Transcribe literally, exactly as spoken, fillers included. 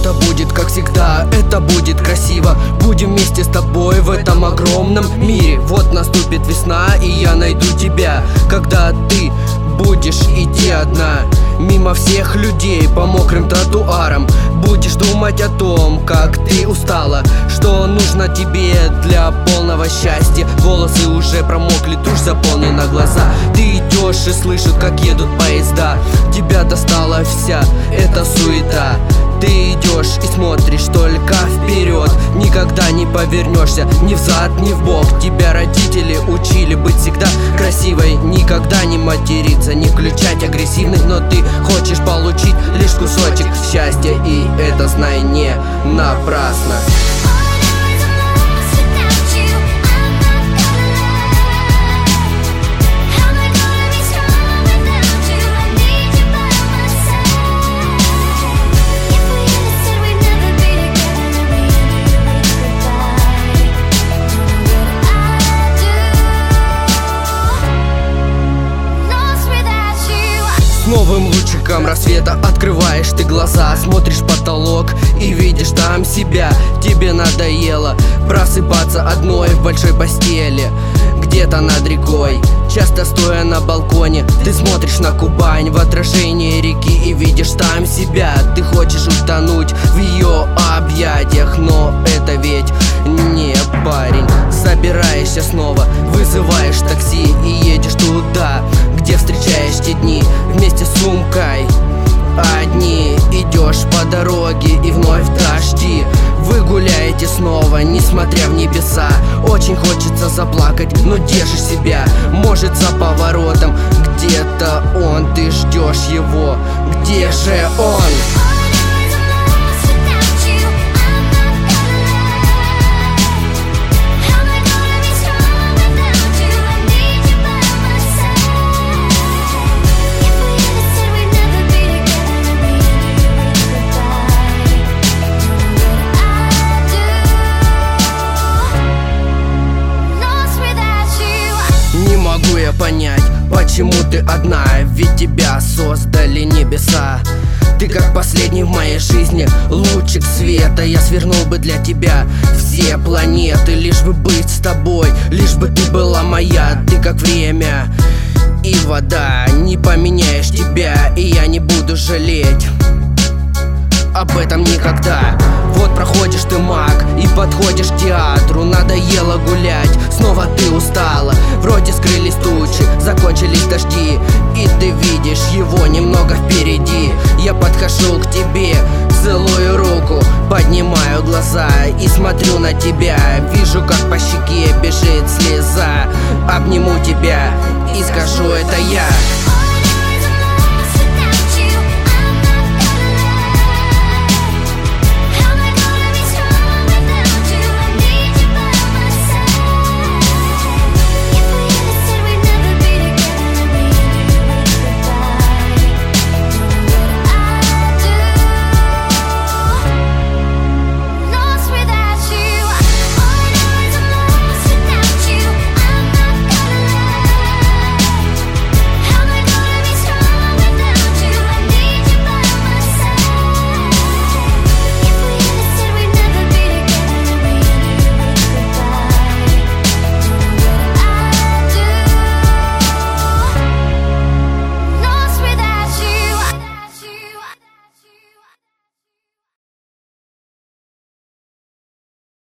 это будет как всегда, это будет красиво. Будем вместе с тобой в этом огромном мире. Вот наступит весна, и я найду тебя, когда ты будешь идти одна мимо всех людей по мокрым тротуарам. Будешь думать о том, как ты устала, что нужно тебе для полного счастья. Волосы уже промокли, тушь заполнена глаза. Ты идешь и слышишь, как едут поезда. Тебя достала вся эта суета. Ты идешь и смотришь только вперед, никогда не повернешься ни взад, ни вбок. Тебя родители учили быть всегда красивой, никогда не материться, не включать агрессивных. Но ты хочешь получить лишь кусочек счастья, и это, знай, не напрасно. С новым лучиком рассвета открываешь ты глаза, смотришь в потолок и видишь там себя. Тебе надоело просыпаться одной в большой постели где-то над рекой. Часто стоя на балконе, ты смотришь на Кубань в отражении реки и видишь там себя. Ты хочешь утонуть в ее объятиях, но это ведь не парень. Собираешься снова, вызываешь такси и едешь туда, где встречаешь те дни вместе с сумкой. Одни идешь по дороге и вновь дожди. Вы гуляете снова, несмотря в небеса. Очень хочется заплакать, но держишь себя. Может, за поворотом где-то он, ты ждешь его. Где же он? Не могу я понять, почему ты одна, ведь тебя создали небеса. Ты как последний в моей жизни лучик света. Я свернул бы для тебя все планеты, лишь бы быть с тобой, лишь бы ты была моя. Ты как время и вода, не поменяешь тебя, и я не буду жалеть об этом никогда. Вот проходишь ты маг и подходишь к театру. Надоело гулять, снова ты устала. Вроде скрылись тучи, закончились дожди, и ты видишь его немного впереди. Я подхожу к тебе, целую руку, поднимаю глаза и смотрю на тебя. Вижу, как по щеке бежит слеза. Обниму тебя и скажу: это я.